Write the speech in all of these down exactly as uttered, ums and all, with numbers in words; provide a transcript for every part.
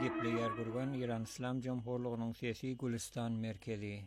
gepleýär gurgan Iran Islam Jomhurlygynyň sesi Gülistan merkezi.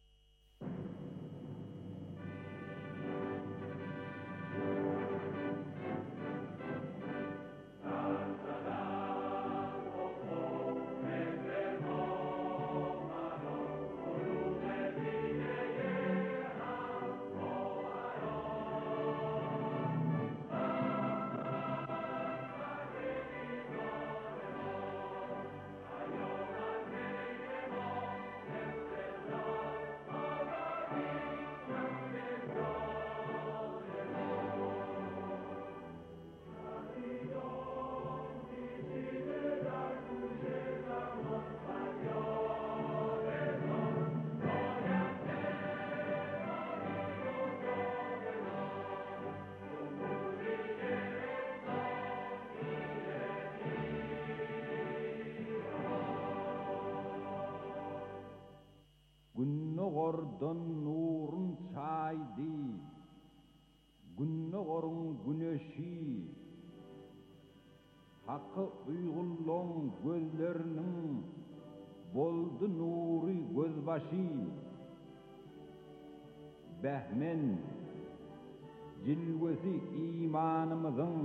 Günnogordan nurun çaydı, günnogorun güneşi, hakkı uygulluğun gözlerinin boldu nuri gözbaşı, behmen cilvesi imanımızın,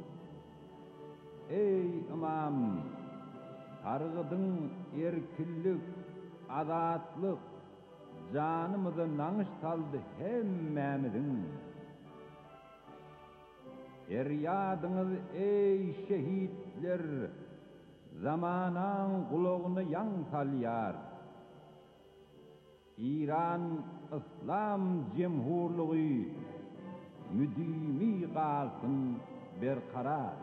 ey imam, targıdın erkillik, azatlık, canımızı nanış saldı hemmemizin. Eryadınız ey şehitler, zamanan kulağını yan salyar. İran İslam Cemhurluğu müdimi kalsın berkarar.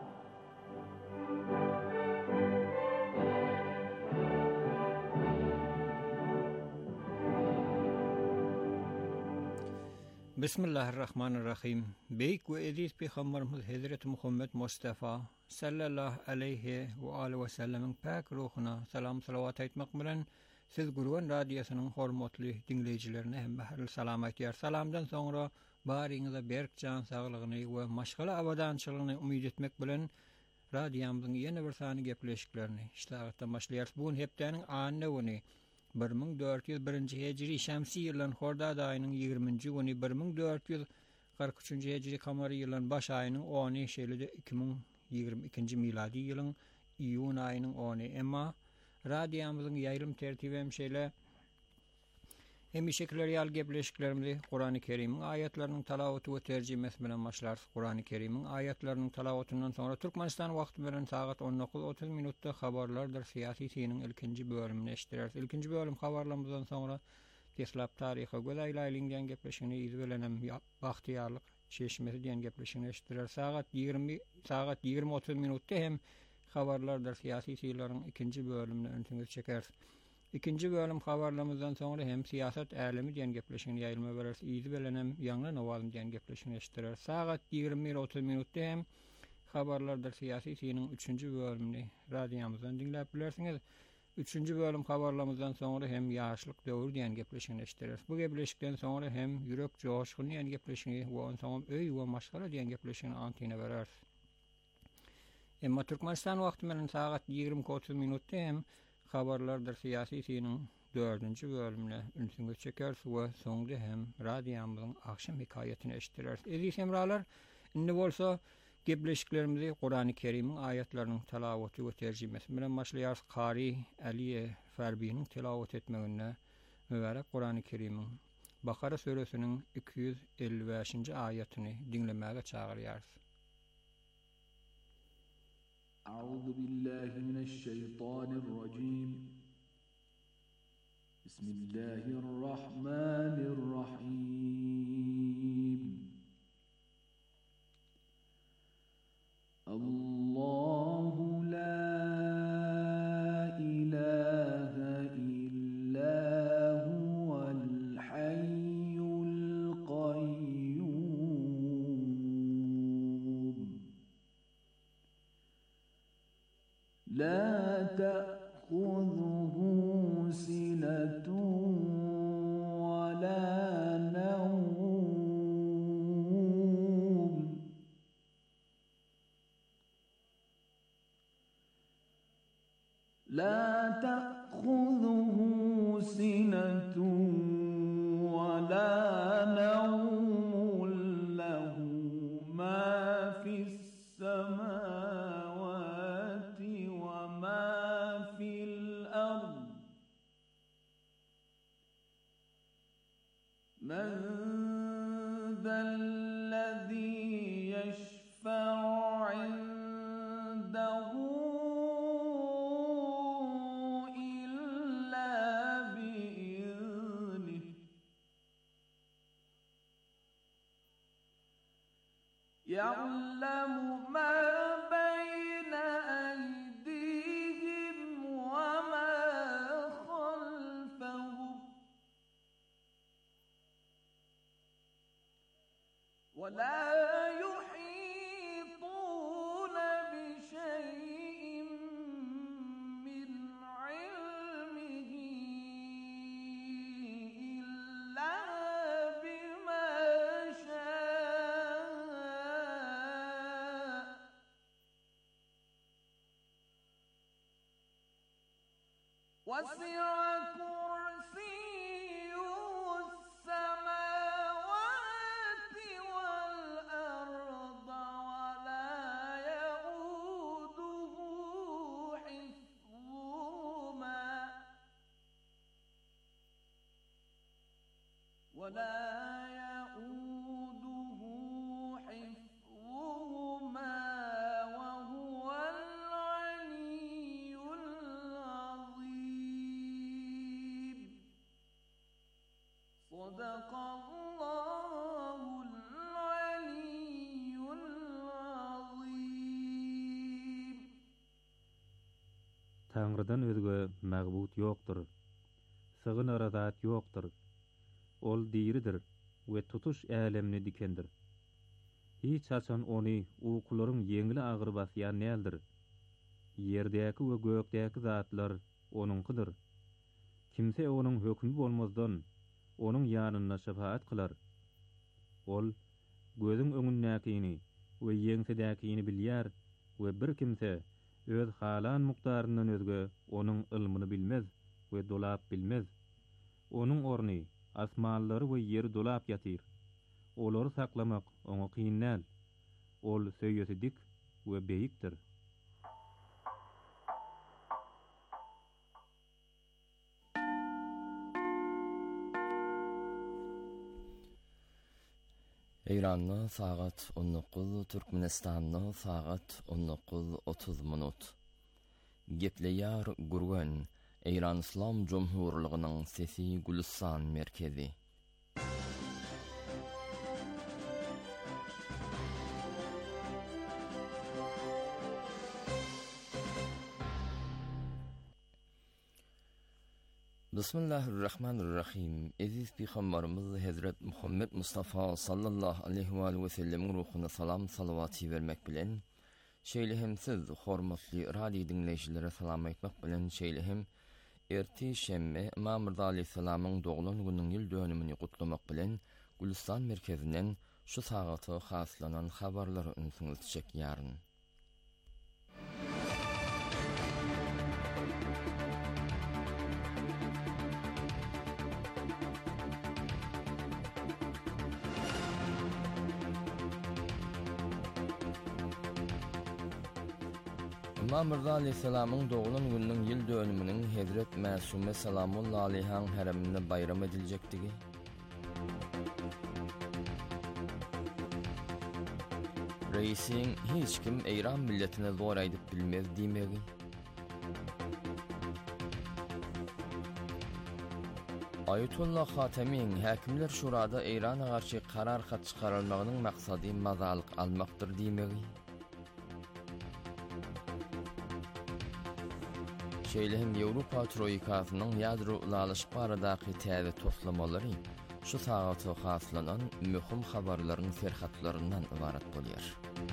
Bismillahirrahmanirrahim. Beyk ve ediz Peygamberimiz Hazreti Muhammed Mustafa sallallahu aleyhi ve aleyhi ve sellemin pak ruhuna salam salavat etmek bilen siz Gurban Radyosu'nun hormatly dinleyijilerine hem bahar salam etýär. Salamdan sonra baryňyza berk can saglygyny we maşgala abadançylygyny umyt etmek bilen radyomyzyň ýene bir sany gepleşiklerini işlägätden başlaýar. Bu hepdeniň anyny güni bir ming dört yüz birinji hejri şämsi ýylyň Hordad aýynyň ýigriminji güni bir ming dört yüz kırk üçinji hejri kamary ýylyň baş aýynyň ony şeýle iki ming ýigirmi ikinji miladi ýylyň iýun aýynyň ony. Emma radiomyzyň ýaýrym tertibi hem şeýle hem şekilleri ýal gepleşiklerimizi Kur'an-ı Kerim'in ayetlerinin talawaty we terjimesi bilen başlar. Kur'an-ı Kerim'in ayetlerinin talawatyndan sonra Türkmenistan wagty bilen saat on dokuz otuz minutda habarlardyr siyasi siniň ilkinji bölümini eşdirer. İlkinji bölüm habarlarymyzdan sonra Teslap taryhy gölaýlaýlyngan gepleşigini izlenem bagtyarlyk çeşmesi diýen gepleşigini eşdirer. Saat ýygrimi saat ýygrimi otuz minutda hem habarlardyr siyasi siniň ikinji bölümini öňüňize çeker. İkinji bölüm habarlarymyzdan sonra hem siýasat älemi diýen gepleşigini ýaýlma berer. Iýdi bilenem ýangy nawazym diýen gepleşigini eşdirer. Saat ýygrimi otuz minutda hem habarlardyr siýasy siniň üçünji bölümini radiomyzdan dinläp bilersiňiz. Üçünji bölüm habarlarymyzdan sonra hem ýaşlyk döwür diýen gepleşigini eşdirer. Bu gepleşikden sonra hem ýürek joşguny diýen gepleşigini we ondan soň öý we maşgala diýen gepleşigini antyna berer. Emma Türkmenistan wagty bilen saat ýygrimi otuz minutda hem habarlardyr siyasi siniň dördünji bölümine ünsüňe çeker we soňda hem radiomyzyň akşam hikaýetini eşdirer. Eziz hemralar, indi bolsa gepleşiklerimizi Kur'an-ı Kerim'in ayetlerinin talawaty we terjimesi bilen başlaýar. Qari Ali Farbi'nin tilawat etmegine mübarek Kur'an-ı Kerim'in Bakara suresiniň iki yüz elli beşinji aýatyny dinlemäge çagyrýar. أعوذ بالله من الشيطان الرجيم بسم الله الرحمن الرحيم الله لا إله إلا هو الحي القيوم لا تأخذه سنة ولا من ذا الذي يشفع عنده إلا بإذنه يعلم ما بين أيديهم وما خلفهم ولا يحيطون بشيء من علمه إلا بما شاء وسع كرسيه السماوات والأرض ولا يؤوده حفظهما ولا يؤوده حفظهما وهو العلي العظيم صدق الله العلي العظيم. Tanrıdan özge mağbut yoktur. Sığınara zat yoktur. Ol diridir we tutuş älemni dikendir. Hiç açan onu uqularyň yeňili agyr basýan näldir? Yerdäki we gökdäki zatlar onuňkydyr. Kimse onuň hökmü bolmazdan onuň ýanyna şefaat kılar. Ol gözüň öňündäkini we ýeňsedäkini bilýär we bir kimse öz halan mukdaryndan özge onuň ilmini bilmez we dolap bilmez. Onuň orny asmanlary we ýeri dolap ýatyr. Olary saklamak oňa kyn näl. Ol söýýesi dik we beýikdir. İran'da saat on dokuz, Türkmenistan'da saat on dokuz otuz minut. Gepleýär Gurgan, İran İslam Cumhuriyeti'nin sesi Gülistan merkezi. Bismillahirrahmanirrahim. Aziz Peygamberimiz Hazret Muhammed Mustafa sallallahu aleyhi ve sellem'in ruhuna salam salavati vermek bilen şeýlehim siz hormatly radio dinleýiçilere salam aýtmak bilen şeýlehim erti şemme Imam Rıza aleyhissalamyň doglan günüň ýyl dönümini gutlamak bilen Gülistan merkezinden şu sagaty haslanan habarlary ünsüňizçek ýaryn. İmam Rıza aleyhissalamyň doglan günüň ýyl dönüminiň Hazret Mäsume salamullah aleyhaň hereminde bayram ediljekdigi, reisiň hiç kim İran milletine zor aýdyp bilmez diýmegi, Ayetullah Hatemiň häkimler şurada İrana garşy karar hat çykarylmagynyň maksady mazalyk almakdyr diýmegi, şeýlehim Ýewropa Troýkasynyň ýadro ulalyşyk baradaky täze toplamalary şu sagaty haslanan möhüm habarlaryň serhatlaryndan ibarat bolýar.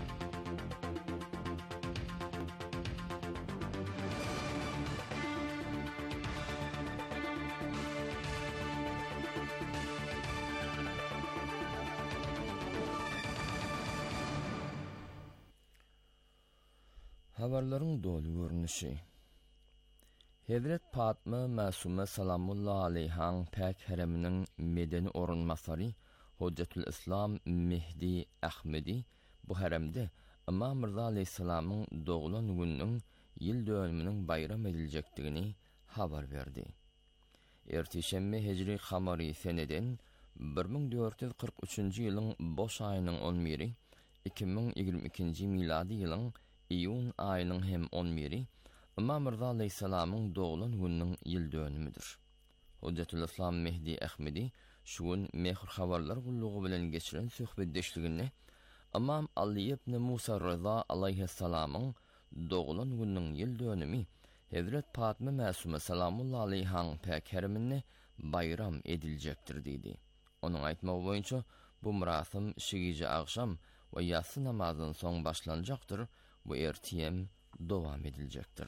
Habarlaryň dolu görnüşi. Hazret Fatma Mäsume salamullah aleyhaň pek hereminiň medeni orunmasary Hojjatul Islam Mehdi Ahmedi bu heremde Imam Rıza aleyhissalamyň doglan günüň ýyl dönüminiň bayram ediljekdigini habar berdi. Erti şemme Hicri Hamari seneden bir ming dört yüz kırk üçinji ýylyň boş aýynyň on biri, iki ming ýygrimi ikinji miladi ýylyň iýun aýynyň hem on biri Imam Rıza aleyhissalamyň doğulan gününiň ýyl dönümidir. Hujjatul Islam Mehdi Ahmedi şu gün Mehr habarlar gullugy bilen geçiren söhbetdeşligini Imam Ali ibn Musa Rıza aleyhissalamyň doğulan gününiň ýyl dönümi Hazret Fatıma Mäsume salamullahi aleyhaň päkerimini bayram ediljekdir diýdi. Onuň aýtmagy boýunça bu murasim şigice akşam we yatsı namazynyň soň başlanjakdyr, bu ertiyem dowam ediljekdir.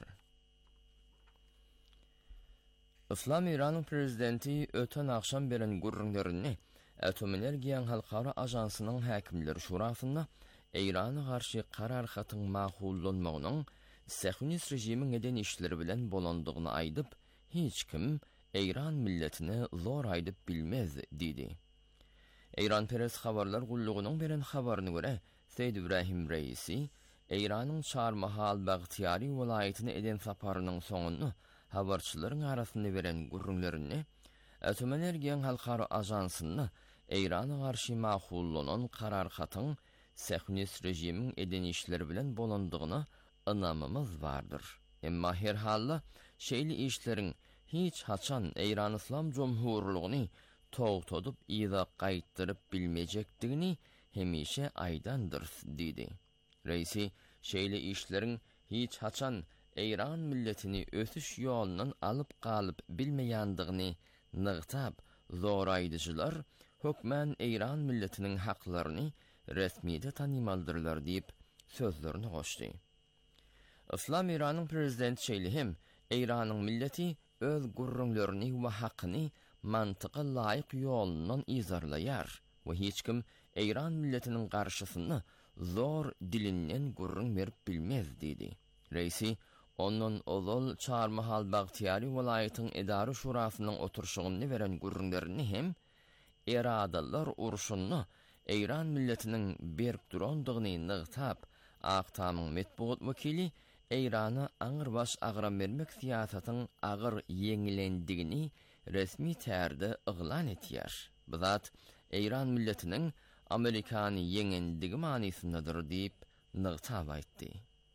İslam İran'ın prezidenti öten akşam beren gurrunlaryny Atom Energiýa Halkara Ajansynyň häkimleri şurasyna İran'a garşy karar hatyň makullanmagynyň Sahunist rejimiň eden işleri bilen bolandygyny aýdyp, hiç kim İran milletini zor aýdyp bilmez diýdi. İran Peres habarlar gullugynyň beren habaryna görä, Seýid Ibrahim Reisi İran'ın Çarmahal Baghtiyari welaýatyna eden saparynyň soňuny habarçylaryň arasynda beren gurrunlaryny Atom Energiýa Halkara Ajansyny İran'a garşy makullanan karar hatyň Sahunist rejimiň eden işleri bilen bolandygyny anamamız vardır. Emma her halda şeýli işleriň hiç haçan İran İslam Cumhurlugyny togtadyp ýa gaýtdyryp bilmejekdigini hemişe aýdandyr diýdi. Reisi şeýli işleriň hiç haçan İran milletini ösüş ýolundan alyp galyp bilmeýändigini nygtap zor aýdyjylar hökmen İran milletiniň haklaryny resmiýete tanymaldyrlar diýip sözlerini goşdy. İslam İran'ın prezidenti şeýle hem İran'ın milleti öz gurrunlaryny we hakyny mantyga laýyk ýolundan izarlaýar we hiç kim İran milletiniň garşysyny zor dilinden gurrun berip bilmez diýdi. Reisi onun ozal Çarmahal Baghtiyari welaýatynyň edary şurasynyň oturşugyny beren gurrunlaryny hem eradalar uruşuny İran milletiniň berip durandygyny nygtap Aqtamyň metbuat wekili İran'a aňyr baş agram bermek siýasatyň agyr ýeňilendigini resmi tärde yglan etýär. Bu zat İran milletiniň Amerikany ýeňendigi manysyndadyr diýip nygtap aýtdy.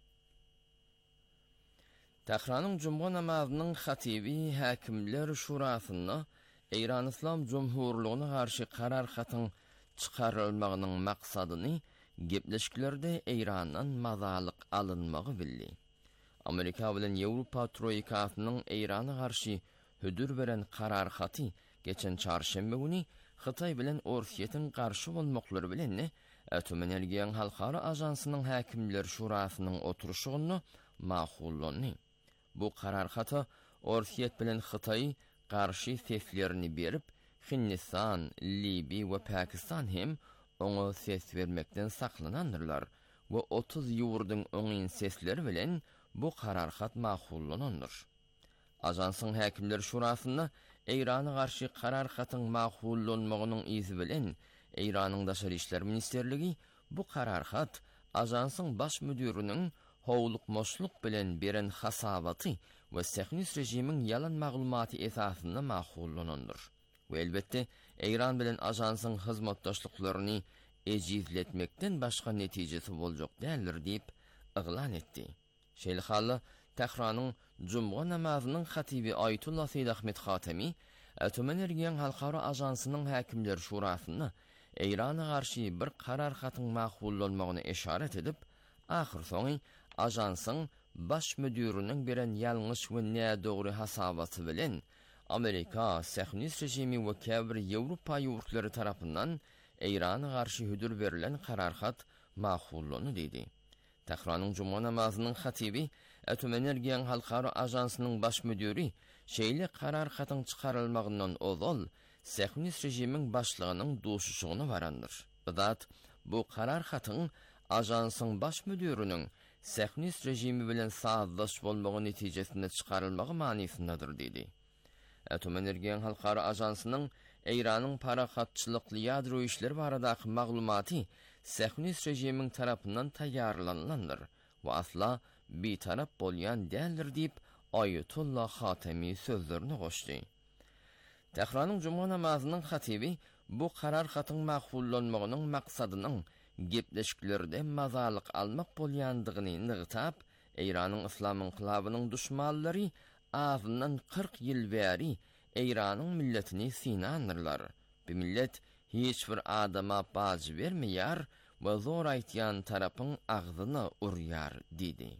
Tehranyň Juma namazynyň hatibi häkimler şurasyna İran İslam Cumhurlugyna garşy karar hatyň çykarylmagynyň maksadyny gepleşiklerde İran'dan mazalyk alınmagy bildi. Amerika bilen Ýewropa troikasynyň İran'a garşy hödür beren karar haty geçen çarşembe güni Hytaý bilen Orsiýetiň garşy bolmaklary bilen Atom Energiýa Halkara Ajansynyň häkimler şurasynyň oturşugyny makullandy. Bu karar haty Orsiýet bilen Hytaý garşy seslerini berip, Hindistan, Libi we Pakistan hem oňa ses vermekden saklanandyrlar we otuz ýurdyň oňyn sesleri bilen bu karar hat makullanandyr. Ajansyň häkimler şurasyna İran'a garşy karar hatyň makullanmagynyň izi bilen İran'yň Daşary işler ministerligi bu karar hat ajansyň baş müdiriniň howluk moşluk bilen beren hasabaty we Sahunist rejimiň yalan maglumaty esasynda makullanandyr. We elbetde İran bilen ajansyň hyzmatdaşlyklaryny ejizletmekden başga netijesi boljak däldir diýip yglan etdi. Şeýle hally Tehranyň Juma namazynyň hatibi Aytullah Seýid Ahmed Hatemi Atom Energiýa Halkara Ajansynyň häkimler şurasyna İran'a garşy bir karar hatyň makullanmagyny eşaret edip, ahir soňy ajansyň baş müdiriniň beren ýalňyş we nädogry hasabaty bilen Amerika, Sahunist rejimi we käbir Ýewropa ýurtlary tarapyndan İran'a garşy hödür berilen karar hat makullandy diýdi. Tehranyň Juma namazynyň hatibi Atom Energiýa Halkara Ajansynyň baş müdiri şeýle karar hatyň çykarylmagyndan ozal Sahunist rejimiň başlygynyň duşuşugyny barandyr. Bu zat bu karar hatyň ajansyň baş müdiriniň Sahunist rejimi bilen sazdaş bolmagy netijesinde çykarylmagy manysyndadyr diýdi. Atom Energiýa Halkara Ajansynyň İran'yň parahatçylykly ýadro işleri baradaky maglumaty Sahunist rejimiň tarapyndan taýýarlanandyr we asla bir tarap bolýan däldir diýip Aytullah Hatemi sözlerini goşdy. Tehranyň Juma namazynyň hatibi bu karar hatyň makbullanmagynyň maksadynyň gepleşiklerde mazalyk almak bolýandygyny nygtap, Eýranyň Islam inqilabynyň düşmanlary azyndan kırk ýyl bäri Eýranyň milletini sinanyrlar. Bu millet hiç bir adama baz bermeýär we zor aýtýan tarapyň agzyny urýar diýdi.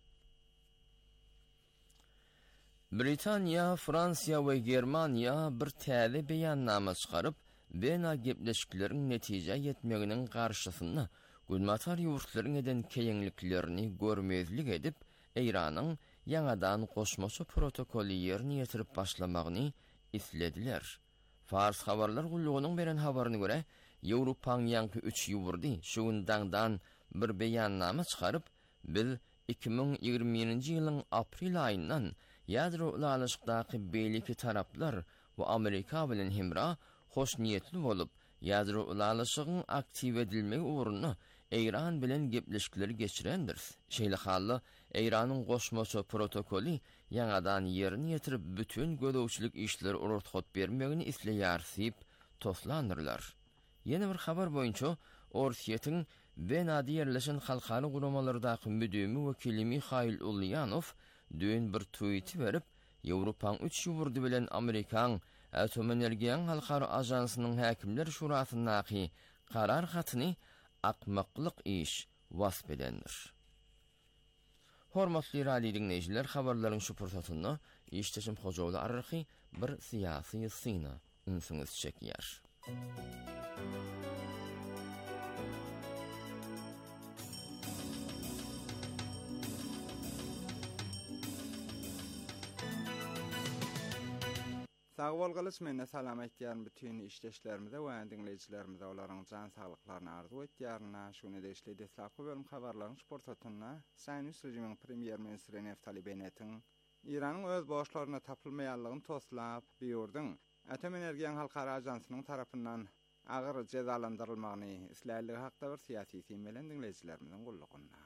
Britaniya, Fransiya we Germaniya bir täze beýannama çykaryp, Bena gepleşikleriň netije ýetmeginiň garşysyny gülmatar ýurtlaryň eden keýenliklerini görmezlik edip, Eýranyň ýangadan goşmaça protokoly ýerine ýetirip başlamagyny islediler. Fars habarlar gullugynyň beren habaryna görä, Ýewropaň ýanky üç ýurdy şugundan bir beýannama çykaryp, biz iki bin ýigriminji ýylyň aprel aýyndan ýadro ulaşykdaky beýleki taraplar we Amerika bilen hemra hoş niyetli bolup, ýadro ulaşygyň aktiv edilmegi uğruna Eýran bilen gepleşikleri geçirendir. Şeýle hally Eýranyň goşmaça protokoly ýangadan ýerine ýetirip bütün gödäwçilik işleri ortat bermegini isleýär diýip toslanyrlar. Ýene bir habar boýunça Orsiýetiň Benadi ýerleşen halkary guramalardaky müdümi wekili Mihail Ulyanov dün bir tweet berip, Ýewropaň üç ýurdy bilen Amerikaň Atom Energiýa Halkary Ajansynyň häkimler şurasyndaky karar hatyny akmaklyk iş wasp edendir. Hormatly radio dinleýijiler, habarlaryň şu pursatyny işteşim Hojaly arky bir syýasy syna unsuňyz çekýär. Sağ bolgalyş menne salam etýän bütün işleşlerimize we dinleýijilerimize olaryň jan saglyklaryny arzu etýärna, şunu da işledi saky bölüm habarlaryň sportatyna, Saýnus rejimiň premier ministri Naftali Bennett'in Iranyň öz boşlaryna tapylmaýanlygyny toslap, biýurdyň Atom Energiýa Halkary Ajansynyň tarapyndan agyr jezalandyrylmagyny isläýärligi hakda bir syýasy sim bilen dinleýijilerimiziň gullugyna.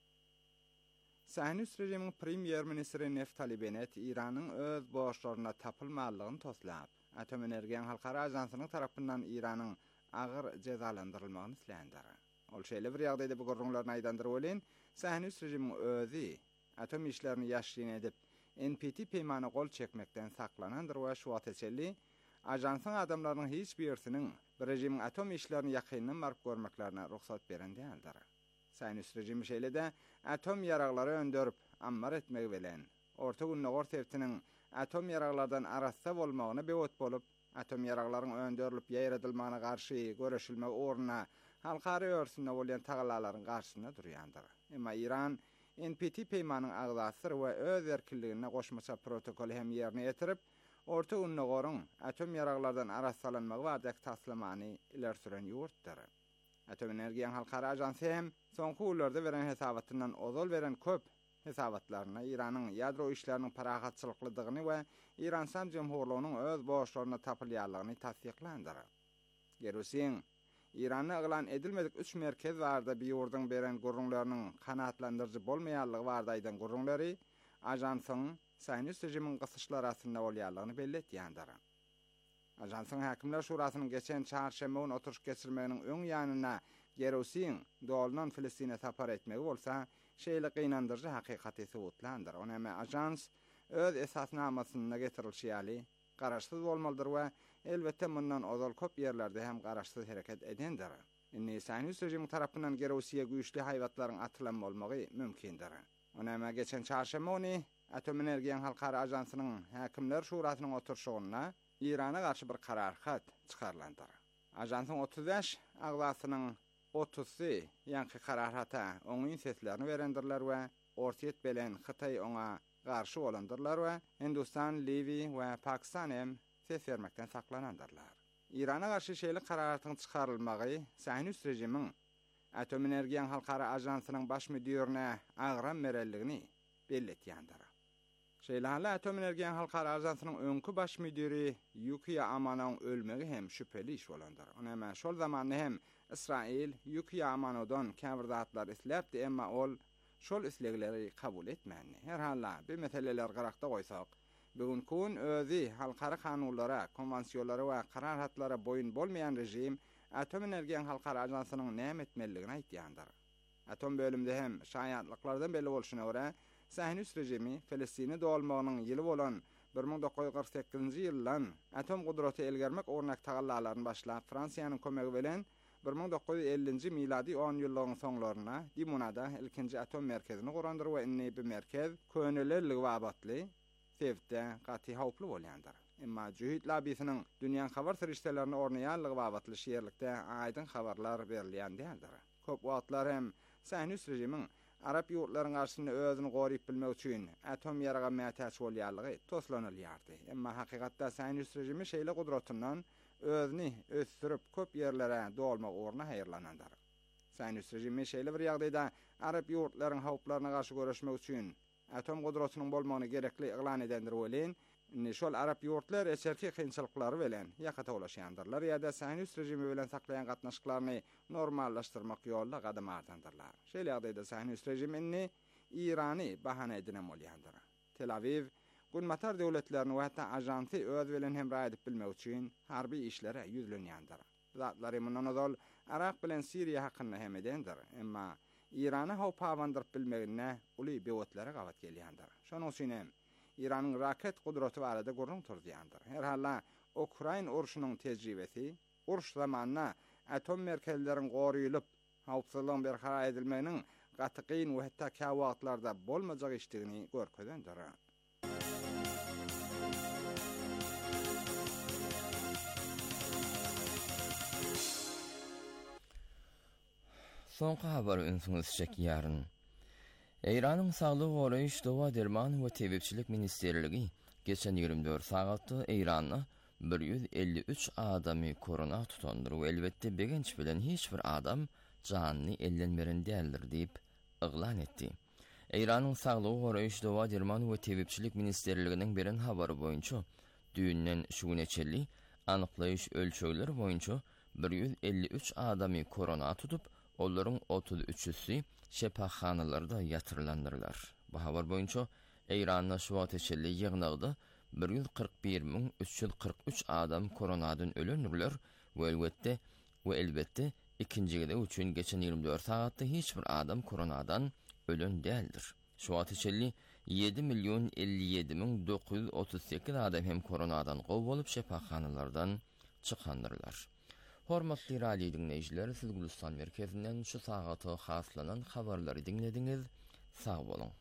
Saýnus rejimiň premier ministri Naftali Bennett Iranyň öz boşlaryna tapylmalygyny toslap, Atom Energiýa Halkary Ajansynyň tarapyndan Iranyň agyr jezalandyrylmagyny isläýändir. Ol şeýle bir ýagdaýda bu gurrunlaryny aýdandyryp bolen, Saýnus rejimiň özi atom işlerini ýaşryn edip N P T peýmany gol çekmekden saklanandyr we şu ateşeli ajansyň adamlarynyň hiç birisiniň bir rejimiň atom işlerini ýakyndan barp görmeklerine ruhsat berende aldyr. Saýnus rejimi şeýle-de atom ýaraglary öndürip ammar etmek bilen orta günnägor tewtiniň atom ýaraglardan arasda bolmagyny bewet bolup, atom ýaraglaryň öndürilip ýaýradylmagyna garşy göreşilmek orna halkary örsünde bolan tagalalaryň garşysynda durýandyr. Emma Iran N P T peýmanyň agdasyr we öz erkinligine goşmaça protokoly hem ýerine ýetirip, orta günnägoryň atom ýaraglardan arassalanmagy bardak taslamany iler süren ýurtdyr. Atom Energiýa Halkary Ajansy hem soňky ýyllarda beren hesabatyndan ozal beren köp hesabatlaryna Iranyň ýadro işleriniň parahatçylyklydygyny we İran Islam Jumhuriyetining öz boşlaryna tapylýanlygyny tasdiklandyr. Gerusin İranyň eglan edilmedik üç merkez barda biýurdyň beren gurrunlarynyň kanatlandyrjy bolmaýanlygy bardaýdan gurrunlary ajansyň Saýnus rejimiň gysyşlary arasynda bolýanlygyny belletýändir. Ajansyň häkimler şurasynyň geçen çarşembe oturuş geçirmeginiň öň ýanyna Gerusin dolnan Filistine tapar etmegi bolsa, şeýle gynandyrjy hakykaty subutlandyr. Ony hem ajans öz esasnamasyna getirilýäli, garaşsyz bolmalydyr we elbetde mundan ozal köp ýerlerde hem garaşsyz hereket edendir. Indi Saýnus rejimi tarapyndan Gerusiýe güýçli haýwatlaryň atylan bolmagy mümkindir. Ony hem geçen çarşembe ony Atom Energiýa Halkary Ajansynyň häkimler şurasynyň oturşugyna İrana garşy bir karar hat çykarlandyr. Ajansyň otuz beş agdasynyň otuzsy ýanky karar hata oňyň seslerini berendirler we Orsiýet bilen Hytaý oňa garşy bolandyrlar we Hindistan, Liwi we Pakistan hem ses bermekden saklanandyrlar. İrana garşy şeýle kararlaryň çykarylmagy Saýnus rejimiň Atom Energiýa Halkary Ajansynyň baş müdirine agram merelligini belletýändir. Şeýle hally Atom Energiýa Halkary Ajansynyň öňkü baş müdiri Yukiya Amanoň ölmegi hem şüpheli iş bolandyr. Ony hem şol zamanda hem İsrail Yukiya Amanodan käbirdatlar isläpdi, emma ol şol islegleri kabul etmänni. Her halla bu meseleler garakda goýsak, Bugün kun özi halkara kanunlara, konvansiyonlara we kararhatlara boyun bolmayan rejim Atom Energiýa Halkara Ajansynyň näme etmeliligini aýtýandyr. Atom bölümde hem şaýatlyklardan belli bolşuna görä, Sahinus rejimi Filistini dolmagynyň ýyly bolan bir ming dokuz yüz kırk sekizinji ýyldan atom gudraty elgermek ornak tagallalaryny başlap Fransiýanyň kömegi bilen bir ming dokuz yüz ellinji miladi on ýyllaryň soňlaryna Dimonada ilkinji atom merkezini gurandyr we inni bu merkez könelerlik we abatly, sebde gaty hawply bolýandyr. Emma Cühit Labisynyň dünýäň habar serişdelerini ornaýanlygy we abatly şeýerlikde aýdyn habarlar berilýän däldir. Köp wagtlar hem Sahinus rejimiň Arap ýurtlaryň garşysyna özüni goryp bilmek üçin atom ýaraga mätäç bolýanlygy toslanylýardy. Emma hakykatda Sahinus rejimi şeýle gudratyndan özüni ösdürip köp ýerlere dolmak orna haýyrlanandyr. Sahinus rejimi şeýle bir ýagdaýda Arap ýurtlaryň hawplaryna garşy görüşmek üçin atom gudratynyň bolmagyny gerekli eglan edendir bolen, şol Arap ýurtlar eserki kynçylyklary bilen ýakata ulaşýandyrlar ýa-da Sahinus rejimi bilen saklayan gatnaşyklaryny normallaşdyrmak ýolunda gadam ardandyrlar. Şeýle ýagdaýda Sahinus rejimini Irany bahana edinen bolýandyr. Tel Aviv gunmatar döwletlerini we hatda ajansy öz bilen hemra edip bilmek üçin harby işlere ýüzlenýändir. Zatlary mundan ozal Irak bilen Siriýa hakynda hem edendir, emma Irany hawp awandyryp bilmegine uly bewetlere gawat gelýändir. Şonuň üçin hem İran'ın raket gudraty barada görüň turýandyr. Her halla Ukrayn urşunyň tejribesi, urş zamanına atom merkezleriň goruýulyp, hawpsuzlygyň berhara edilmeginiň gatykyn we hatda kawatlarda bolmajak işdigini görkezdendir. Soňky habar ünsüňiz çekýäryn. Eýranyň Saglyk goraýyş Dowa Derman we Tebipçilik Ministerligi geçen ýygrimi dört sagatda Eýranyň bir yüz elli üç adamy korona tutandyr we elbetde begenç bilen hiç bir adam janyny ellenmeren däldir diýip eglan etdi. Eýranyň Saglyk goraýyş Dowa Derman we Tebipçilik Ministerliginiň beren habary boýunça düýünden şu güne çelli anyklaýyş ölçegleri boýunça bir yüz elli üç adamy korona tutup olaryň otuz üçüsi şepaxanalarda ýatyrlandyrlar. Bu habar boýunça Eýranyň şu wagt içinde ýygnagda bir yüz kırk bir bin üç yüz kırk üç adam koronadan ölendirler we elbetde we elbetde ikinjigide üçin geçen ýygrimi dört sagatda hiç bir adam koronadan ölen däldir. Şu wagt içinde yedi milyon elli yedi bin dokuz yüz otuz sekiz adam hem koronadan gowy bolup şepaxanalardan çykandyrlar. Hormatly radio dinleýijiler, siz Gülistan merkezinden şu sagata haslanan habarlary dinlediňiz. Sag bolun.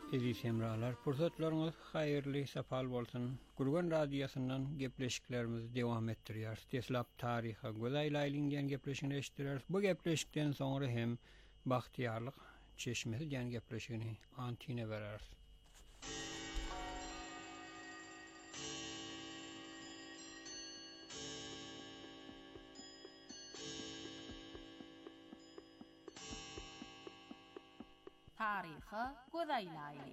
Aziz hemralar, pursatlarınız hayırlı, safal bolsun. Gurgan radiyasından gepleşiklerimiz devam ettiriyor. Teslap tariha, Gözaýlaýlyň diýen gepleşigini eşitdirýär. Bu gepleşikden soňra hem Bahtiýarlyk çeşmesi diýen gepleşigini antine berer. Tariha Gözaýlaýly.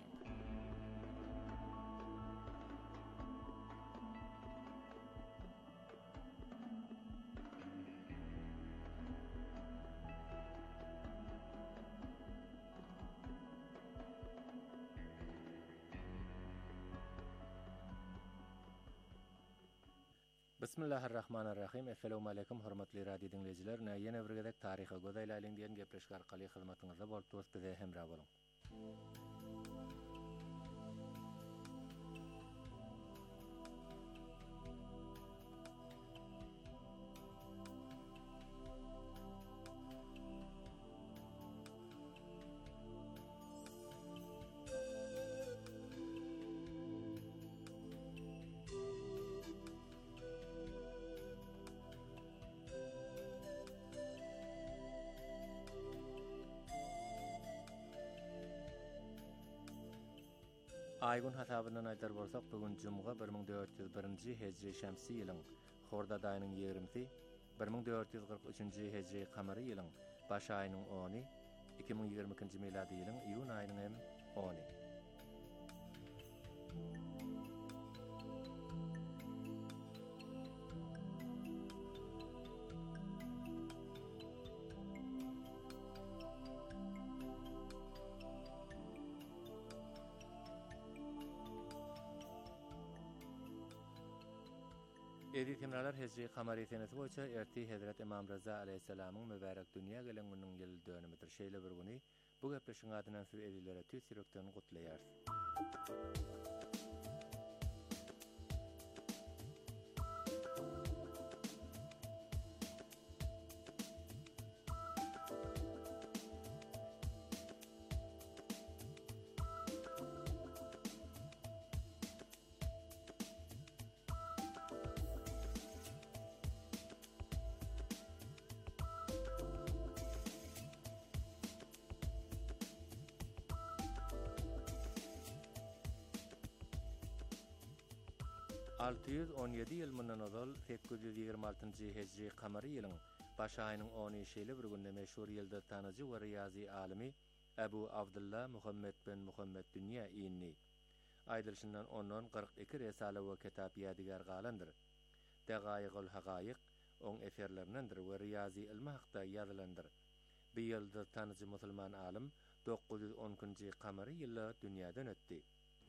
Bismillahirrahmanirrahim. Assalamu alaykum hormatly radio dinleyijiler. Näýene bir gezek taryha Gözaýlaýlyň diýen gepleşik arkaly hyzmatyňyzda bolup dost bize hemra boluň. Aýgun hasabynyň aýdar bolsak, bugün jumga bir ming dört ýüz birinji hejri şämsi ýylyň Horda daýynyň ýigrimisi, bir ming dört ýüz gyrk üçinji hejri kamary ýylyň baş aýynyň ony, iki ming ýigirme ikinji milady ýylyň iýun aýynyň hem ony. Edip hemralar hejri kamary senesi boýunça erti Hazrat Imam Reza aleyhissalamyň mübarek dünýä gelen günüň ýyl dönümidir. Şeýle bir güni bu gepleşiň adynan siz edilere tüs ýürekden gutlaýar. alty ýüz on ýedi ýyl mundan ozal sekiz ýüz ýygrima altynjy hejri kamary ýylyň baş aýynyň ony şeýle bir günde meşhur ýylda tanyjy we riýazy alimi Abu Abdullah Muhammed bin Muhammed Dünýä ýyny aýdylşyndan ondan kırk iki resale we kitap ýadygar galandyr. Dagaýyl hagaýyk oň eserlerindendir we riýazy ilmi hakda ýazylandyr. Bu ýylda tanyjy musulman alim dokuz ýüz onunjy kamary ýylda dünýäden ötdi.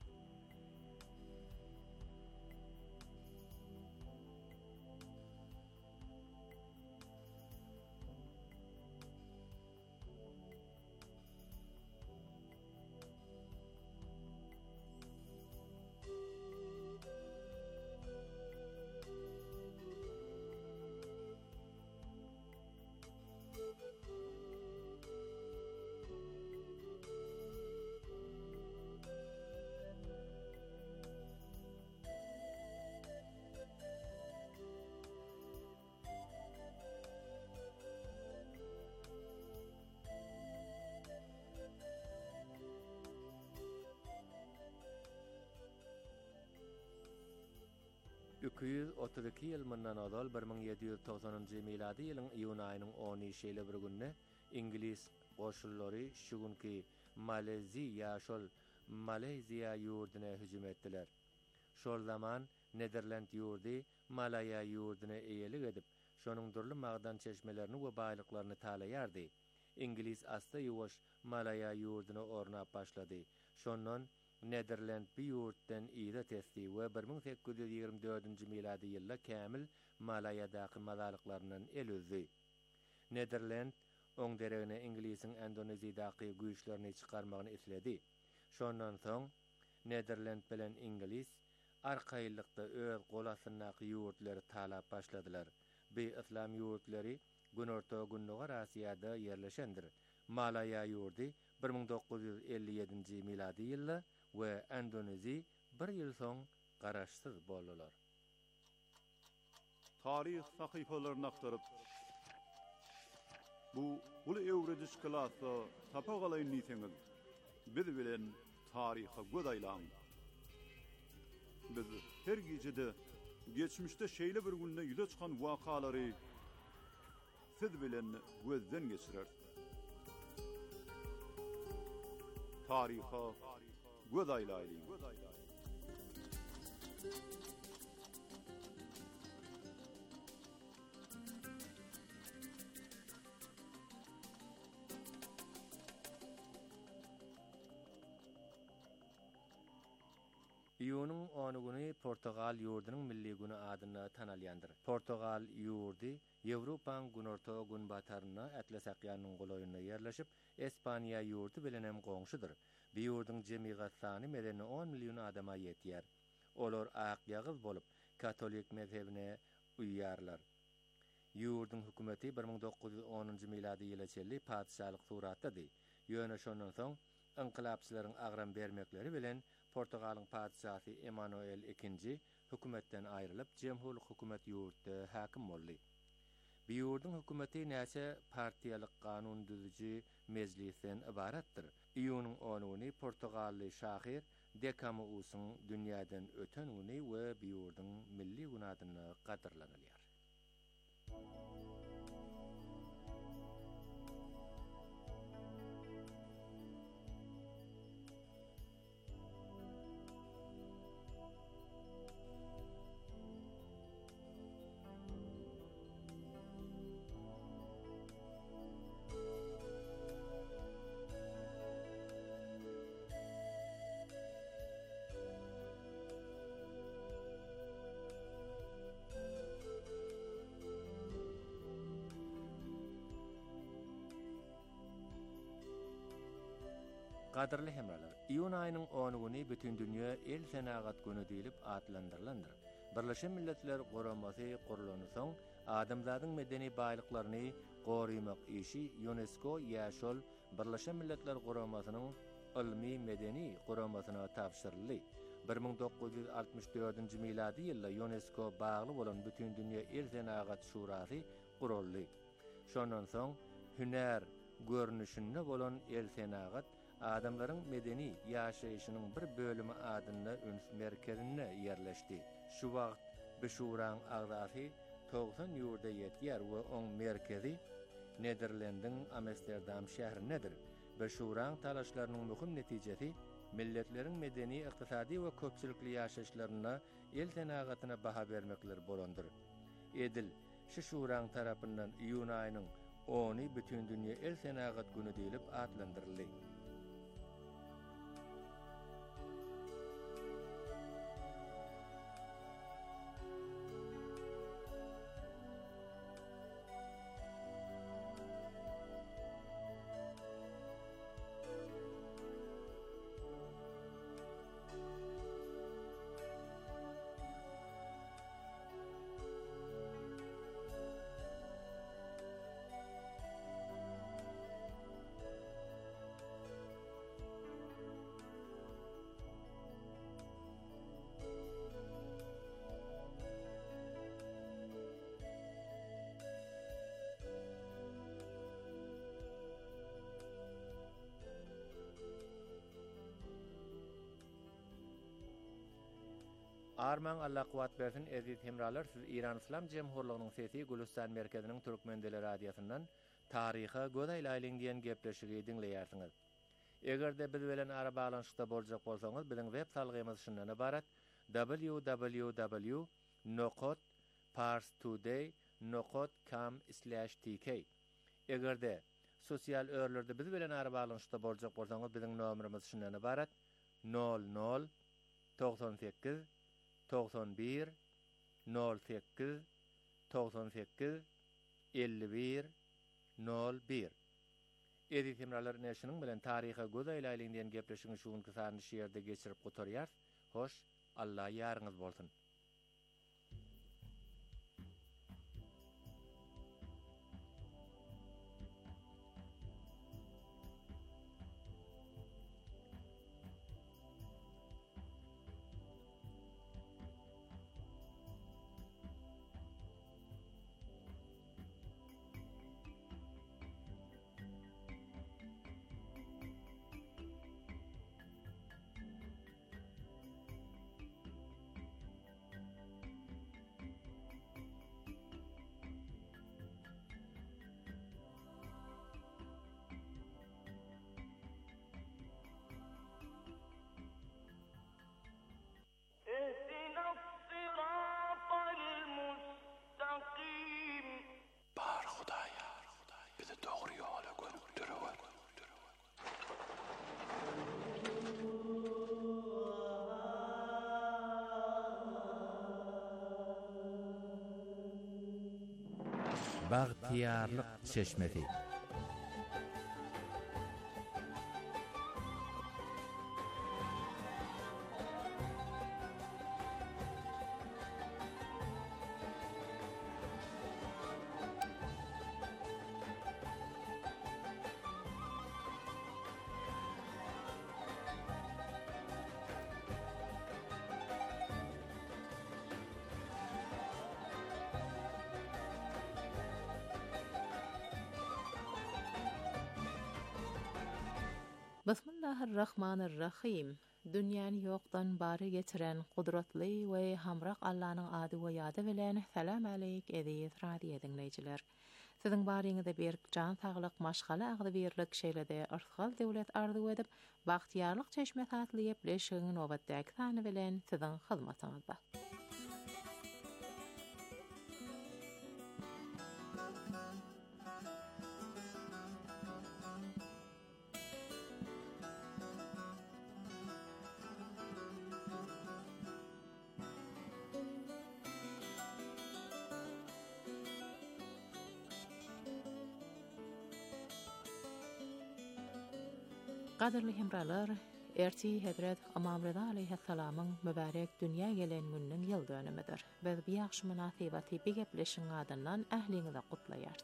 iki ýüz otuz iki ýyl mundan ozal bir ming ýedi ýüz togsonunjy milady ýylyň iýun aýynyň ony şeýle bir günde İngiliz goşullary şu günki Maleziýa şol Maleziýa ýurduna hüjüm etdiler. Şol zaman Nederland ýurdy Malaya ýurduna eýelik edip, şonuň durly magdan çeşmelerini we baýlyklaryny talaýardy. İngiliz asta ýuwaş Malaya ýurduna ornap başlady. Şondan Nederland bir ýurtdan ýa tesdi we bir ming sekiz ýüz ýygrima dördünji milady ýylda kämil Malaýadaky mazalyklarynyň el özdi. Nederland oň deregine İngiliziň Endoneziýadaky güýçlerini çykarmagyny isledi. Şondan soň Nederland bilen İngiliz arkaýylykda öz golasynaky ýurtlary talap başladylar. Bu islam ýurtlary Günorta Günnügar Asiýada ýerleşendir. Malaya ýurdy bir ming dokuz ýüz elli ýedinji miladi ýylda we Endonezi bir ýyl soň garaşsyz boldular. Tarih sahypalaryny aktaryp bu uly ewrediş klasy tapagalyň niseňiz biz bilen taryha godaýlan. Biz her gecede geçmişde şeýle bir günde ýüze çykan wakalary siz bilen gözden geçirer. Taryha godaýlaýyn. Ýunyň ony güni Portugal ýurdunyň milli güni adyna tanalýandyr. Portugal ýurdy Ýewropaň günorta gün bataryna Atlas okyananyň goloýuna ýerleşip, Espaniýa ýurdy bilen hem goňşudyr. Bu ýurdyň jemgyýat sany medeni on million adama ýetýär. Olar ak ýagyz bolup, katolik mezhebine uýýarlar. Ýurdyň hökümeti bir ming dokuz ýüz onunji miladi ýyla çelli padşahlyk suratdady. Ýöne şondan soň inqilapçylaryň agram bermekleri bilen Portugalyň padşahy Emmanuel ikinji hökümetden aýrylyp jemhurlyk hökümet ýurtda hakim boldy. Bu ýurduň hökümeti näçe partiýalyk kanun düzüji mezlisden ibaratdyr. Ýunyň onyny Portugally şahyr Decameus'un dünýäden öten güni we bu ýurduň milli günadyny gadyrlanylýar. Gadyrly hemralar, iýun aýynyň ony güni bütün dünýä el senagat güni diýilip adlandyrlandyr. Birleşen Milletler Guramasy gurulany soň adamzadyň medeni baýlyklaryny gorumak işi UNESCO ýaşol Birleşen Milletler Guramasynyň ilmi medeni guramasyna tapşyryldy. bir ming dokuz ýüz altymyş dördünji miladi ýylda UNESCO bagly bolan bütün dünýä el senagat şurasy guruldy. Şondan soň hüner görnüşinde bolan el senagat adamlaryň medeni ýaşaýyşynyň bir bölümi adyna üns merkezine ýerleşdi. Şu wagt bu şuraň agzasy doksan ýurda ýetýär we oň merkezi Nederlendiň Amsterdam şährinedir. Bu şuraň talaşlarynyň möhüm netijesi milletleriň medeni, ykdysady we köpçülikli ýaşaýyşlaryna el senagatyna baha bermekler bolandyr. Edil şu şuraň tarapyndan iýun aýynyň ony bütün dünýä el senagat güni diýilip adlandyryldy. Arman Allah kuwat bersin eziz hemralar, siz İran İslam Cemhurluğunyň sesi Gülistan merkeziniň Türkmendeli radiosundan taryha godaýlaýyn diýen gepleşigi dinleýärsiňiz. Egerde biz bilen ara balanşykda boljak bolsaňyz, biziň web salgymyz şundan ibarat: w w w nokot parstoday nokot com slash t k. Egerde sosial örlerde biz bilen ara balanşykda boljak bolsaňyz, biziň nomerimiz şundan ibarat: nol nol doksan sekiz doksan bir nol sekiz doksan sekiz elli bir nol bir. Edi temralar näşiniň bilen taryha godaýlaýyn diýen gepleşigiň şuň kysany şeýerde geçirip gotarýar. Hoş, Allah ýaryňyz bolsun. Baghtiyarlyk çeşmesi. Bismillahirrahmanirrahim. Dünýäni ýokdan bary getiren kudratly we hamrak Allah'nyň ady we ýady bilen salam aleyk ediz radio dinleýijiler. Siziň baryňyzda bir can saglyk maşgala agdy berlik şeýlede arsygal döwlet ardy edip baghtiyarlyk çeşme tatlyp leşigiň nobatdaky sany bilen siziň hyzmatyňyzda. Qadirli hemralar, erti Hazret Imam Rıza aleyhissalamyň mübarek dünýä gelen günüň ýyl dönümidir. Biz bu ýaxşy munasabaty bir gepleşiň adyndan ähliňizde gutlaýar.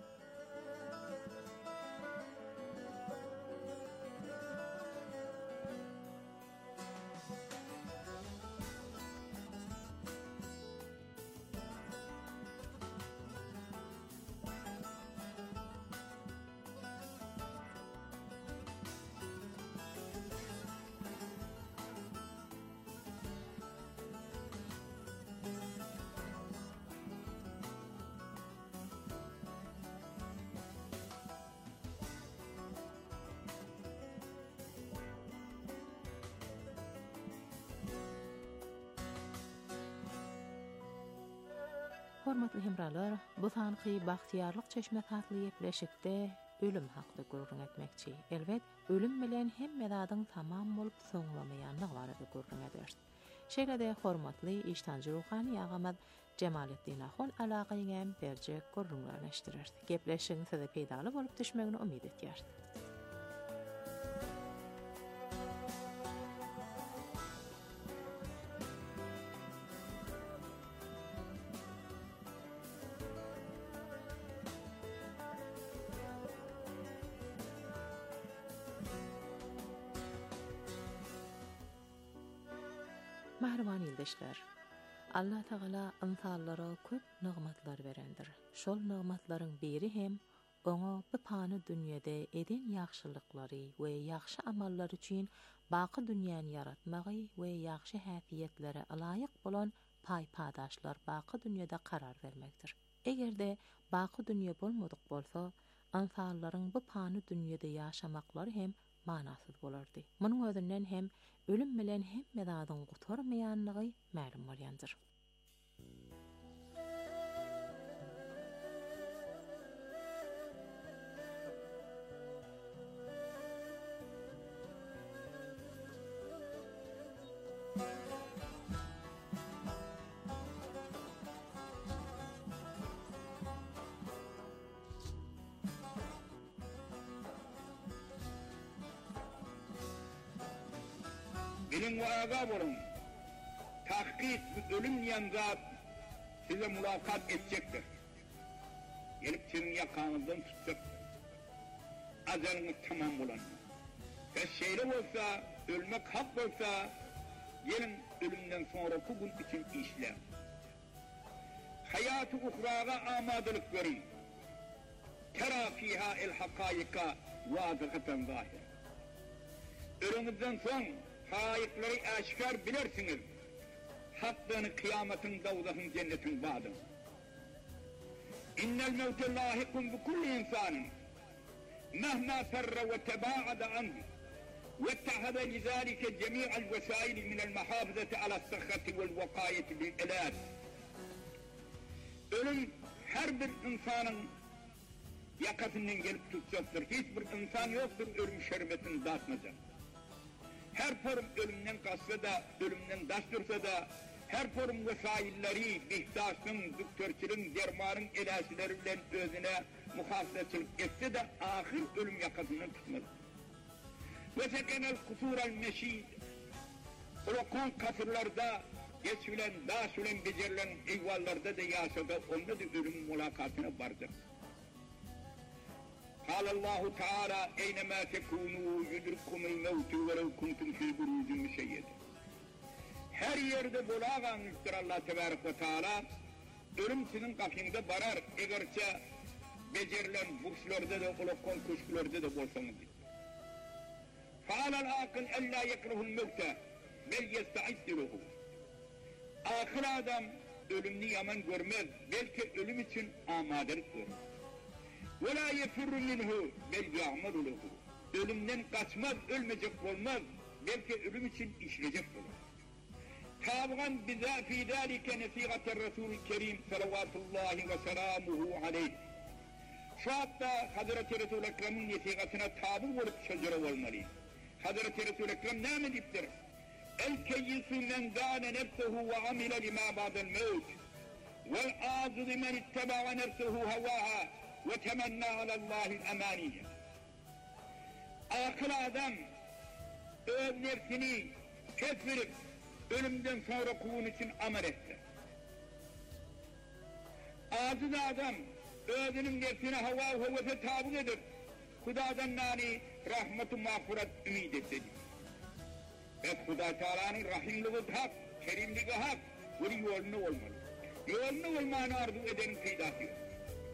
Hormatly hemralar, bu sanky baghtiyarlyk çeşme tatlyp leşikde ölüm hakda gurrun etmekçi. Elbet, ölüm bilen hemme zadyň tamam bolup soňlamaýanlygy barada gurrun eder. Şeýlede hormatly iştanjy ruhany agamad Cemaletdin Ahon alaqaýyňam berjek gurrunlaryny eşdirer. Gepleşiň size peýdaly bolup düşmegini umyt etýär. Mahriman ildeşler, Allah Taala insanlara köp nigmatlar berendir. Şol nigmatlaryň biri hem oňa bu pany dünýede eden ýagşylyklary we ýagşy amallar üçin baky dünýäni yaratmagy we ýagşy häsiýetlere laýyk bolan paý-padaşlar baky dünýede karar vermekdir. Egerde baky dünýe bolmadyk bolsa, insanlaryň bu pany dünýede ýaşamaklary hem manasyz bolardy. Munyň özünden hem ölüm bilen hemme zadyň gutarmaýanlygy ma'lum bolýandyr. Bilim ve aga bolun. Tahkik ölüm diyen zat size mulakat edecektir. Gelip sizin yakanızdan tutacak. Azeliniz tamam bulan. Ve şeyle olsa, ölmek hak olsa, gelin ölümden sonra bugün için işle. Hayatı uhrağa amadılık verin. Tera fiha el hakayika vazıkatan zahir. Ölümüzden son haykları aşikar bilersiniz. Hakkını kıyametin davzahın cennetin bağdım. İnnel mevte lahikun bi kulli insanın. Mehma ferre ve tebaada anhu. واتخذ لذلك جميع الوسائل من المحافظة على الصحة والوقاية بالعلاج. Ölüm her bir insanın yakasından gelip tutacaktır. Hiçbir insan yoktur ölüm şerbetini dağıtmayacak. Her form ölümden kaçsa da, ölümden daş dursa da, her form vesailleri, bihtasın, doktorçılığın, dermanın elasileri bilen özüne muhasebecilik etse de ahir ölüm yakasından tutmadı. Ve sekenel kusurel meşid, Olokon kasırlarda, geçilen, dağ-sülen, becerilen eyvallarda da yaşadı, onda da ölüm mülakatına vardır. Kâlallahu Teala, eynemâ tekûnû yudrukkumul mevtü ve lev kuntum fî burûcun müşeyyede. Her yerde bulağanlıktır Allah Tebarek ve Teala, ölüm sizin kafinde barar, egerçe becerilen burçlarda da, olokon kuşkularda da bolsanız. Fâlel âkıl ellâ yekrahul mevte, bel yesta'iddiruhu. Ahir adam ölümünü yaman görmez, belki ölüm için amadelik görür. Ve la yefirru minhu bel ya'malu lehu. Ölümden kaçmaz, ölmeyecek olmaz, belki ölüm için işleyecek olur. Tabi'an biza fi zalike nasihatir Resulü Kerim sallallahu ve selamuhu aleyh. Şu hatta Hazreti Resul-i Ekrem'in nasihatine tabi olup sözleri olmalıyız. Hazreti Resul-i Ekrem ne mi diptir? El-keyyisu men dâne nefsehu ve amile limâ ba'del mevt. Vel-âzıdı men itteba'a nefsehu hevâha ve temennâ alallâhil emâniyye. Akıl adam öz nefsini kesvirip ölümden sonra kulun için amel etti. Aciz adam özünün nefsine hava hevese tabi edip Hudadan nani rahmet-i mağfiret ümid etti. Ve Huda Teala'nın rahimliği hak, kerimliği hak, bunu yolunu olmalı. Yolunu olmanı arzu edenin kıydası yok.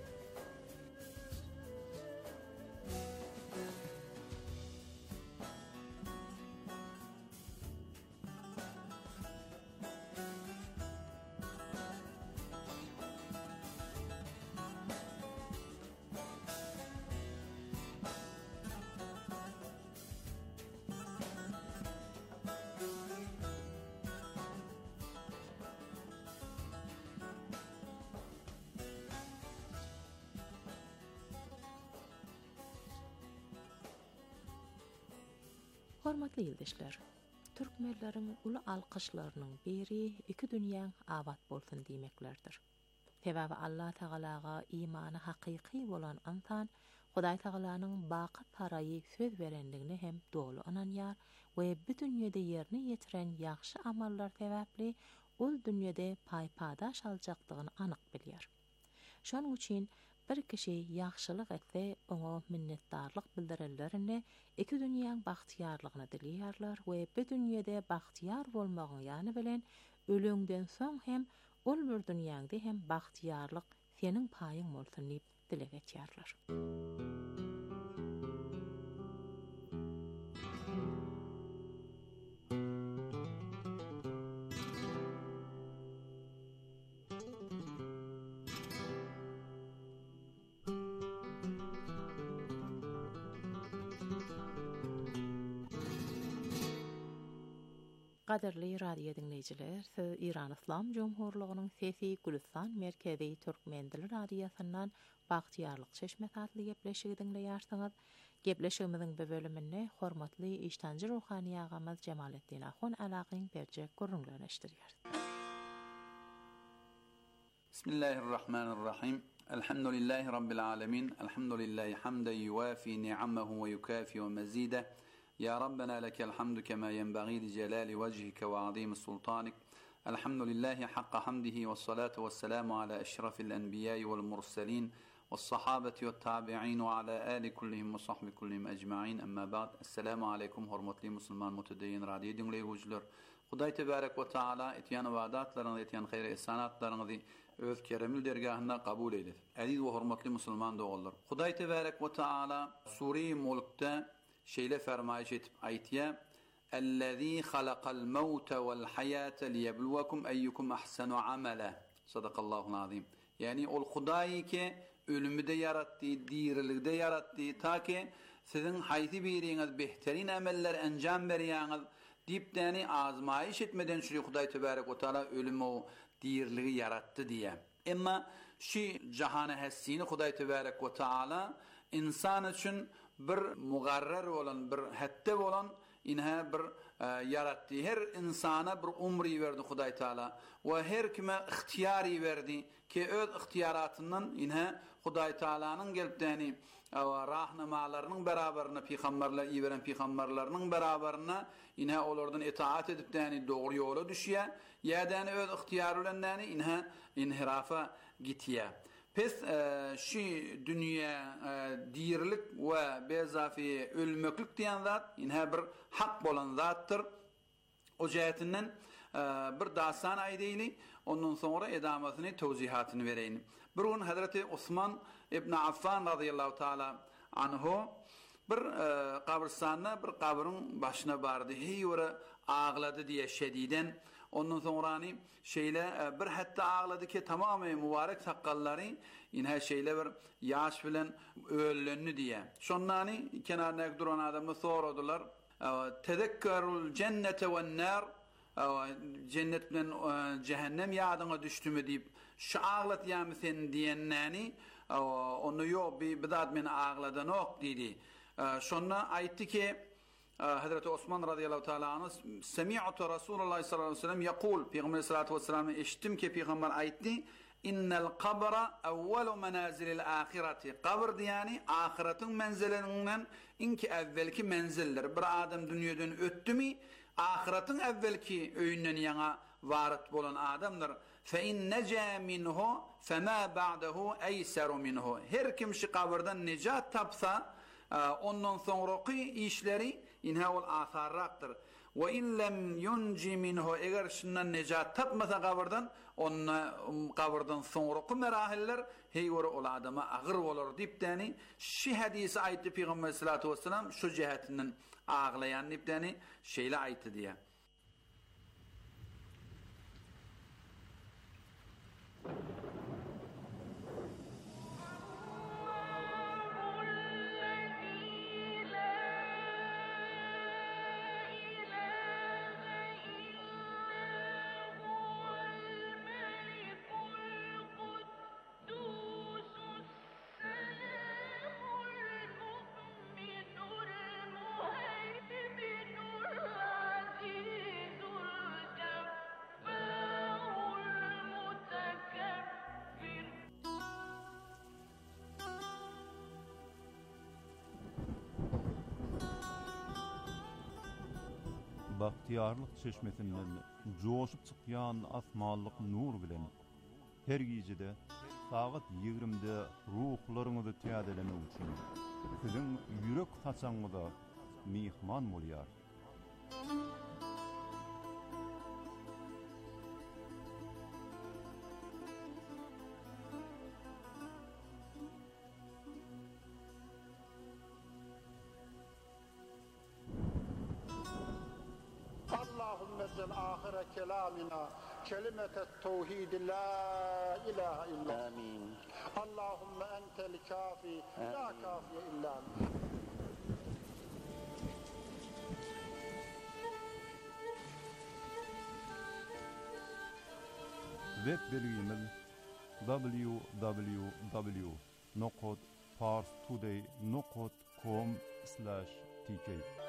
Hormatly ýyldaşlar, türkmenleriň uly alkyşlarynyň biri iki dünýäň abad bolsun diýmeklerdir. Sebäbi Allah Teala'ga imany hakyky bolan insan Hudaý Teala'nyň baky taraýy söz berenligine hem dolu ananýar we bu dünýede ýerine ýetiren ýaxşy amallar sebäpli ol dünýede paýpadaş aljakdygyny anyk bilýär. Şonuň üçin bir kişi ýaxşylyk etse, oňa minnetdarlyk bildirenlerine iki dünýäň bagtyarlygyny dilýärler we bu dünýede bagtyar bolmagyň ýany bilen ölüňden soň hem ol bir dünýäňde hem bagtyarlyk seniň paýyň bolsun diýip dile geçýärler. Qadirli radio dinleyijiler, siz İran İslam Cumhurluğunyň Sesi Gülistan Merkezi Türkmen Dili Radiosundan Bagtyarlyk çeşme tatly gepleşigi dinleýärsiňiz. Gepleşigimiziň bu bölüminde hormatly iştanjy ruhani agamy Jemaletdin Ahun alagyň berjek görüňleşdirýär. Bismillahirrahmanirrahim. Elhamdülillahi rabbil alamin. Elhamdülillahi hamden yuwafi ni'amahu ve yukafi ve mazida. يا ربنا لك الحمد كما ينبغي لجلال وجهك وعظيم سلطانك. الحمد لله حق حمده والصلاة والسلام على أشرف الأنبياء والمرسلين والصحابة والتابعين وعلى آل كلهم وصحب كلهم أجمعين. أما بعد السلام عليكم hormatly مسلمان متدين radio dinleýüçiler. Hudaý tebarek we taala etýän wadaatlaryny etýän haýry ihsanatlaryny öz keremli dergahynda kabul eýlet. Aziz we hormatly مسلمان dogallar. Hudaý tebarek we taala Sure-i Mulk'ta şeyle fermayış etip aytiya ellezî halakal mevte vel hayate liyebluvakum eyyukum ahsanu amela. Sadakallahu azim. Yani ol Hudaý ki ölümü de yaratdı, dirilik de yaratdı ta ki sizin haýsy biriňiz behterin ameller enjam berýäňiz diýip däni azmaýyş etmeden şu Hudaý tebarek we taala ölümü o diriligi yaratdy diýe. Emma şu jahana hessini Hudaý tebarek we taala insan üçin bir mugarrar bolan, bir hette bolan inha bir yarattı. Her insana bir umri verdi Hudaý Taala we her kime ihtiyari verdi ki öz ihtiyaratından inha Hudaý Taalanyň gelipdäni awa rahnamalarynyň beraberine peýgamberler iýeren peýgamberleriň beraberine inha olardan itaat edipdäni dogry ýola düşýär ýa-da öz ihtiyary bilen inha inhirafa gitýär. Pes şu dünya diýerlik we bezafi ölmeklik diýen zat inha bir hak bolan zatdyr. O jähetinden bir dastan aýdyly, ondan sonra edamasyny tawzihatyny bereýin. Bir gün Hazreti Osman ibn Affan radıyallahu taala anhu bir kabristana bir kabrın başına bardı. Heyora ağladı diye şediden. Ondan sonra şeyle bir hatta ağladı ki tamamen mübarek sakalları inha şeyle bir yaş bilen öğlenni diye. Şonnani kenarına duran adamı soradılar. Tezekkerul cennete ve nar cennet bilen cehennem yağdına düştü mü deyip şu ağlat ya mı sen diyenleri onu yok bir bidat men ağladan ok dedi. Şonna aytti ki Hazreti Osman radıyallahu taala anhu semi'tu Rasulullah sallallahu aleyhi ve sellem yekul Peygamber sallallahu aleyhi ve sellem işittim ki Peygamber aytti innel kabra evvelu menazilil ahireti kabr diyani ahiretin menzillerinden inki evvelki menzildir. Bir adam dünyadan öttü mi ahiretin evvelki öýünden ýa varat bolan adamdır. Fe in neca minhu fema ba'dahu aysaru minhu. Her kim şu kabrdan necat tapsa ondan sonraki işleri inha ol asarraktır. Ve in lem yunji minhu eger şundan necat tapmasa kabrdan onna kabrdan sonraki merahiller heýwara ol adama agyr bolar dipdäni şu hadisi aýtdy Peygamber sallallahu aleyhi ve sellem şu jehatinden ağlayan dipdäni şeýle aýtdy diye. Bahtiyarlyk çeşmesinden joşup çykýan asmanlyk nur bilen her gijede saat ýigrimde ruhlaryňyzy täzelemek üçin siziň ýürek saçaňyza mihman bolýar. آخر كلامنا كلمة التوحيد لا إله إلا آمين. اللهم أنت الكافي لا كافي إلا أنت. Web belgimiz w w w nokta parstoday nokta com slash t k.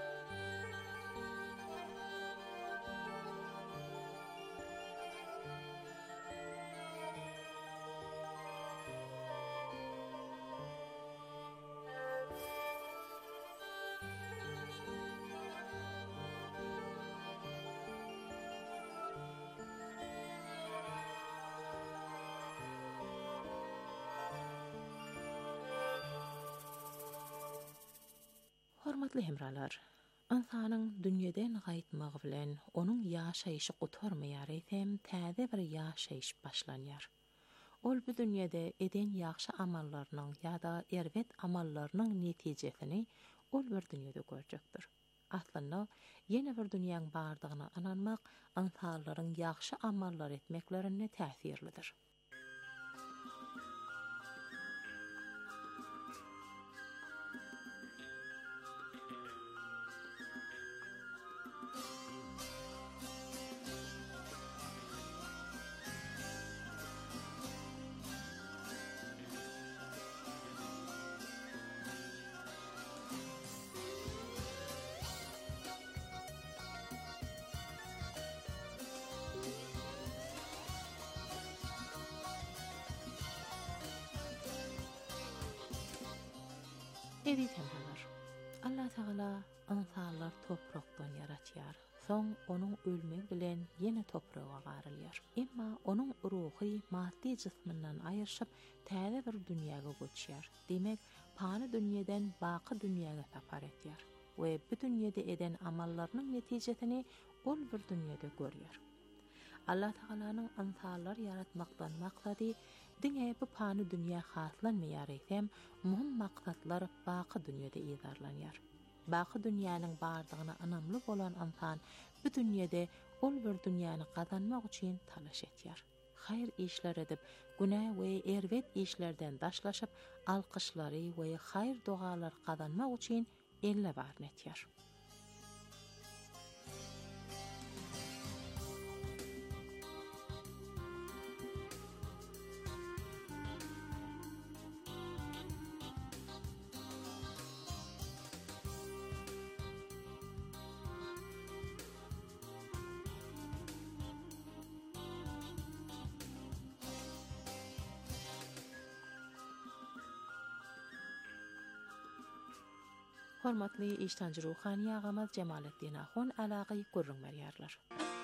Hormatly hemralar, insanyň dünýeden gaýtmagy bilen onuň ýaşaýyşy gutarmaýar etem, täze bir ýaşaýyş başlanýar. Ol bu dünýede eden ýaxşy amallarynyň ýa-da erwet amallarynyň netijesini ol bir dünýede görjekdir. Aslynda ýene bir dünýäň bardygyna ananmak insanlaryň ýaxşy amallar etmeklerine täsirlidir. Editen halar. Allah Teala insanlar toprakdan yaratýar. Soň onuň ölmek bilen ýene topraga garylýar. Emma onuň ruhy maddi jismyndan aýyrşyp täze bir dünýäge göçýär. Demek, pany dünýeden baky dünýäge tapar etýär we bu dünýede eden amallarynyň netijesini ol bir dünýede görýär. Allah Teala'nın insanlar yaratmakdan maksady diňe bu pany dünýä haslanmaýar etem, muhim maksatlar baky dünýede ýazarlanýar. Baky dünýäniň bardygyna anamly bolan insan bu dünýede ol bir dünýäni gazanmak üçin talaş etýär. Hayır işler edip, günah we erwet işlerden daşlaşyp, alkyşlary we hayır dogalar gazanmak üçin elle barn etýär. Hormatly iştanjy ruhani agamaz Jemaletdin Ahun alagy gurrun berýärler.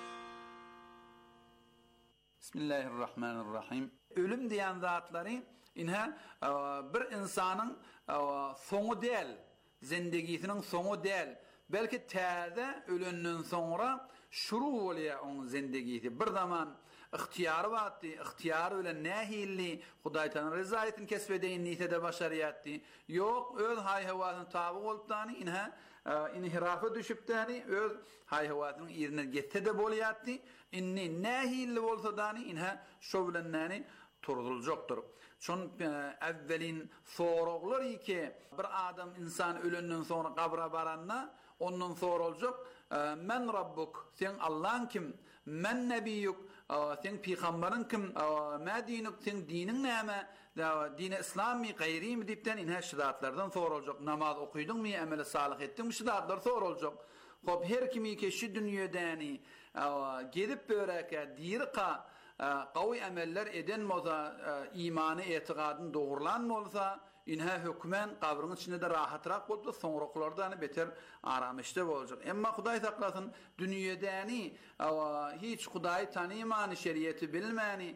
Bismillahirrahmanirrahim. Ölüm diýen zatlary inha bir insanyň soňu däl, zindegisiniň soňu däl, belki täze ölenden soňra şuru bolýar onuň zindegisi. Bir zaman ihtiyarı batdy, ihtiyarı bilen nähilli Hudaý Taala rezaýetini kesbedeýin niýetde başarýatdy. Ýok, öz haýhawatyny taby bolupdany inha inhirafa düşüpdany, öz haýhawatynyň ýerine getde bolýatdy. Inni nähilli bolsa-dany inha şo bilen turuljakdyr. Şon evvelin soraglar iki bir adam insan ölenden soňra kabra baranna ondan soraljak men rabbuk, sen Allah'ın kim? Men nebiyyuk, sen peygamberin kim? Ma dinuk, sen dinin näme? Dini İslami gayri mi dipten inha şidatlardan soraljak. Namaz okuydun mu? Amel salih etdin mi? Şidatlar soraljak. Hop her kimi ki şu dünýädäni gedip böreke dirqa qawy ameller eden bolsa, imany, etiqadyny dogrulan bolsa, inha hükmen kabryň içinde de rahatrak bolup soňraklardan beter aramışda boljak. Emma Hudaý saklasyn, dünýädäni hiç Hudaý tanymany, şeriýeti bilmäni,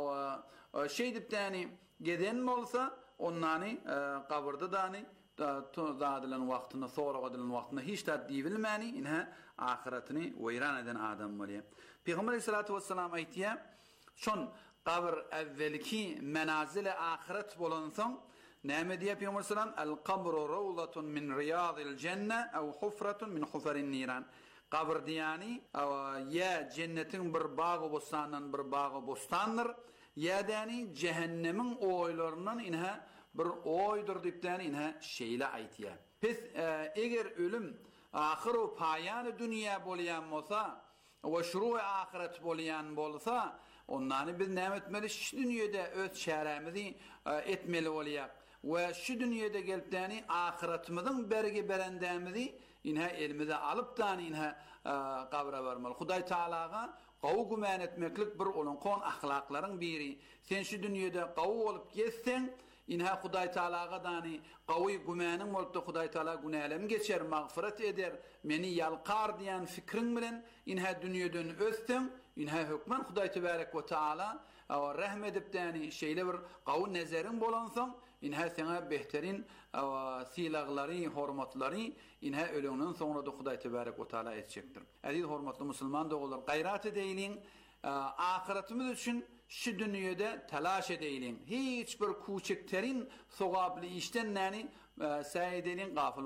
şey dipdäni geden bolsa, onnany kabrda dany zadilen wagtyna, sonra edilen wagtyna hiç taddi bilmäni, inha ahiretini weýran eden adam bolýar. Peygamber sallallahu aleyhi ve sellem aýtýar, şon kabr evvelki menazil-i ahiret bolansoň näme diýip Peygamber sallam el-qabru rawlatun min riyadil cenne aw hufratun min hufarin niran. Qabr diýany ya cennetin bir bagy bostandan bir bagy bostandyr, ya däni cehennemiň oýlarynyň inha bir oýdur diýipden inha şeýle aýtýar. Biz eger ölüm ahiru paýany dünýä bolýan bolsa we şuruy ahiret bolýan bolsa, onlany biz näme etmeli? Şu dünýede öz şäremizi etmeli bolýar. Ve şu dünýede gelipdäni ahiretimiziň bergi berendämizi inha elimize alypdan inha kabra barmaly. Hudaý Taalaga gawy güman etmeklik bir olankon ahlaklaryň biri. Sen şu dünýede gawy bolup geçsen, inha Hudaý Taalaga dany gawy gümanyň bolup da Hudaý Taala günälerimi geçer, magfiret eder, meni ýalqar diýen fikriň bilen inha dünýeden özsem, inha hükmen Hudaý Tebarek we Taala rahmet edipdäni şeýle bir gawy nezeriň bolansoň, inha sana behterin silaglary, hormatlary inha ölümden sonra da Hudaý Tebarek we Taala etjekdir. Aziz hormatly musulman dogullar, gaýrat edeýin, ahiretimiz üçin şu dünýede talaş edeýin. Hiç bir kuçekterin sogaply işden näni säýedelin gafil